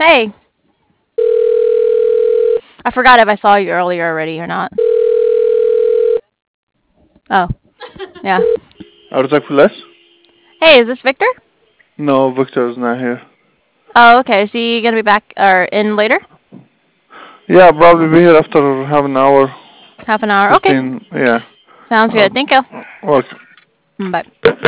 Hey, I forgot if I saw you earlier already or not. Oh, yeah. Aruzak Plus? Hey, is this Victor? No, Victor's not here. Oh, okay. Is he gonna be back or in later? Yeah, probably be here after half an hour, Half an hour. Okay. 15. Yeah. Sounds Uh, good. Thank you. welcome. Bye.